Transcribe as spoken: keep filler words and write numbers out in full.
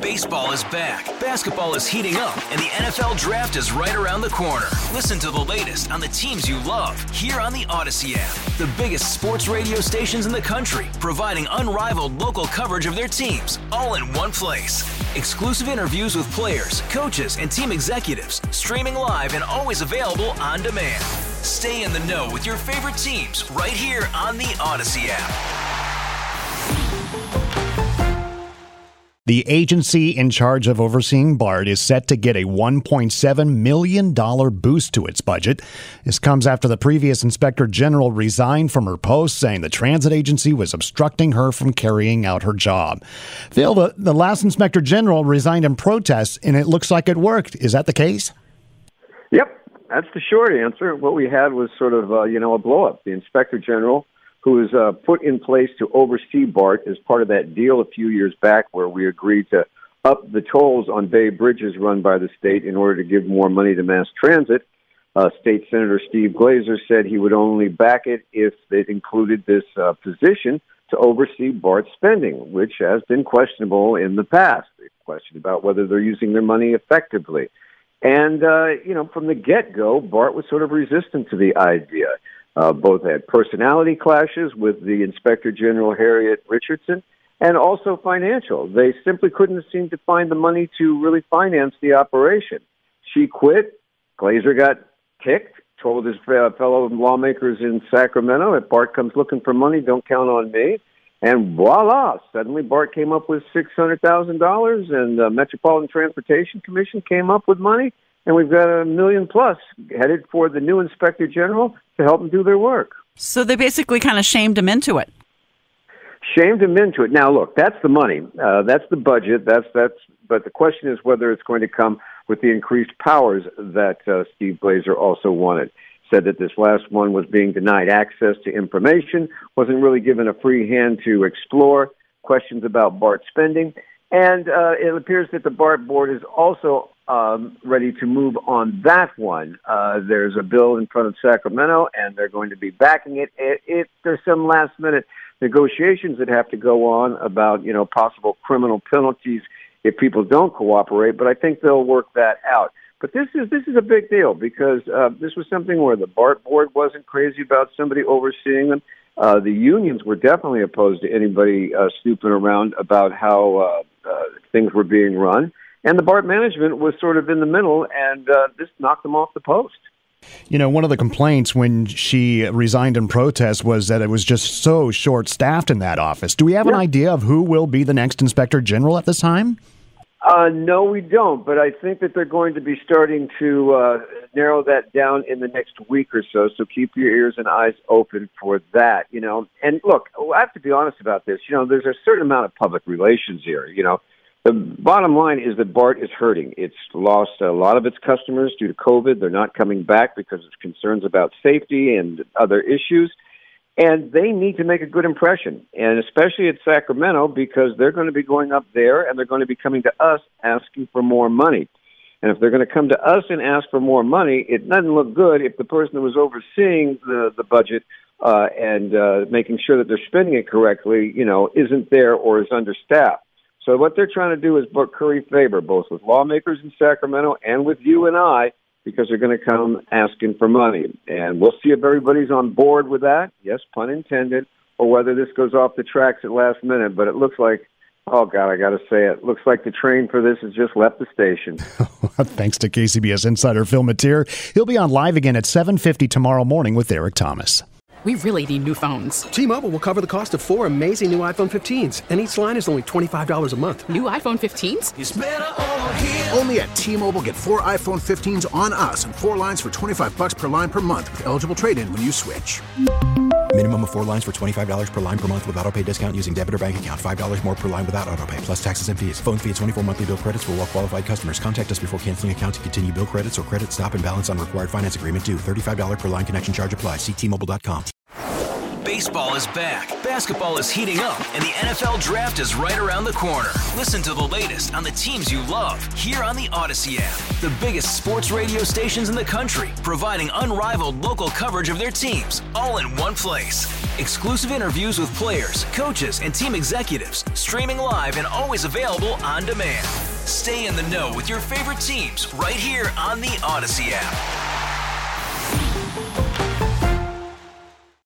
Baseball is back, basketball is heating up, and the N F L Draft is right around the corner. Listen to the latest on the teams you love here on the Odyssey app. The biggest sports radio stations in the country, providing unrivaled local coverage of their teams, all in one place. Exclusive interviews with players, coaches, and team executives, streaming live and always available on demand. Stay in the know with your favorite teams right here on the Odyssey app. The agency in charge of overseeing BART is set to get a one point seven million dollars boost to its budget. This comes after the previous inspector general resigned from her post, saying the transit agency was obstructing her from carrying out her job. Phil, the, the last inspector general resigned in protest, and it looks like it worked. Is that the case? Yep, that's the short answer. What we had was sort of, uh, you know, a blow-up. The inspector general, who was uh, put in place to oversee BART as part of that deal a few years back where we agreed to up the tolls on bay bridges run by the state in order to give more money to mass transit. Uh, State Senator Steve Glazer said he would only back it if it included this uh, position to oversee BART spending, which has been questionable in the past. They've questioned about whether they're using their money effectively. And, uh, you know, from the get-go, BART was sort of resistant to the idea. Uh, both had personality clashes with the Inspector General, Harriet Richardson, and also financial. They simply couldn't seem to find the money to really finance the operation. She quit. Glazer got kicked, told his uh, fellow lawmakers in Sacramento, if BART comes looking for money, don't count on me. And voila, suddenly BART came up with six hundred thousand dollars, and the Metropolitan Transportation Commission came up with money. And we've got a million plus headed for the new inspector general to help them do their work. So they basically kind of shamed him into it. Shamed him into it. Now, look, that's the money. Uh, that's the budget. That's that's. But the question is whether it's going to come with the increased powers that uh, Steve Glazer also wanted. Said that this last one was being denied access to information, wasn't really given a free hand to explore questions about BART spending. And uh, it appears that the BART board is also Um, ready to move on that one. Uh, there's a bill in front of Sacramento, and they're going to be backing it. It, it. There's some last-minute negotiations that have to go on about, you know, possible criminal penalties if people don't cooperate, but I think they'll work that out. But this is this is a big deal because uh, this was something where the BART board wasn't crazy about somebody overseeing them. Uh, the unions were definitely opposed to anybody uh, snooping around about how uh, uh, things were being run. And the BART management was sort of in the middle, and uh, this knocked them off the post. You know, one of the complaints when she resigned in protest was that it was just so short-staffed in that office. Do we have yeah. an idea of who will be the next inspector general at this time? Uh, no, we don't, but I think that they're going to be starting to uh, narrow that down in the next week or so, so keep your ears and eyes open for that, you know. And look, I have to be honest about this. You know, there's a certain amount of public relations here, you know. The bottom line is that BART is hurting. It's lost a lot of its customers due to COVID. They're not coming back because of concerns about safety and other issues. And they need to make a good impression, and especially at Sacramento, because they're going to be going up there and they're going to be coming to us asking for more money. And if they're going to come to us and ask for more money, it doesn't look good if the person who was overseeing the, the budget uh, and uh, making sure that they're spending it correctly, you know, isn't there or is understaffed. So what they're trying to do is book curry favor, both with lawmakers in Sacramento and with you and I, because they're going to come asking for money. And we'll see if everybody's on board with that, yes, pun intended, or whether this goes off the tracks at last minute. But it looks like, oh, God, I got to say it, looks like the train for this has just left the station. Thanks to K C B S insider Phil Matier. He'll be on live again at seven fifty tomorrow morning with Eric Thomas. We really need new phones. T-Mobile will cover the cost of four amazing new iPhone fifteens, and each line is only twenty-five dollars a month. New iPhone fifteens? It's better over here. Only at T-Mobile, get four iPhone fifteens on us and four lines for twenty-five dollars per line per month with eligible trade-in when you switch. Minimum of four lines for twenty-five dollars per line per month with autopay discount using debit or bank account. five dollars more per line without autopay, plus taxes and fees. Phone fee at twenty-four monthly bill credits for well-qualified customers. Contact us before canceling account to continue bill credits or credit stop and balance on required finance agreement due. thirty-five dollars per line connection charge applies. See T Mobile dot com. Baseball is back, basketball is heating up, and the N F L Draft is right around the corner. Listen to the latest on the teams you love here on the Odyssey app. The biggest sports radio stations in the country, providing unrivaled local coverage of their teams, all in one place. Exclusive interviews with players, coaches, and team executives, streaming live and always available on demand. Stay in the know with your favorite teams right here on the Odyssey app.